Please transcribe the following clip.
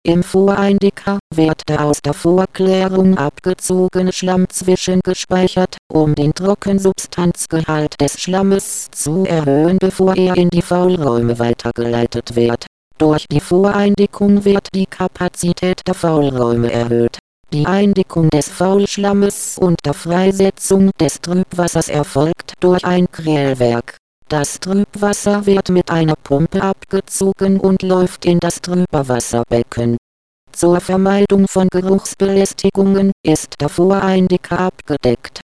Im Voreindicker wird der aus der Vorklärung abgezogene Schlamm zwischengespeichert, um den Trockensubstanzgehalt des Schlammes zu erhöhen, bevor er in die Faulräume weitergeleitet wird. Durch die Voreindickung wird die Kapazität der Faulräume erhöht. Die Eindickung des Faulschlammes und der Freisetzung des Trübwassers erfolgt durch ein Quellwerk. Das Trübwasser wird mit einer Pumpe abgezogen und läuft in das Trüberwasserbecken. Zur Vermeidung von Geruchsbelästigungen ist der Voreindicker abgedeckt.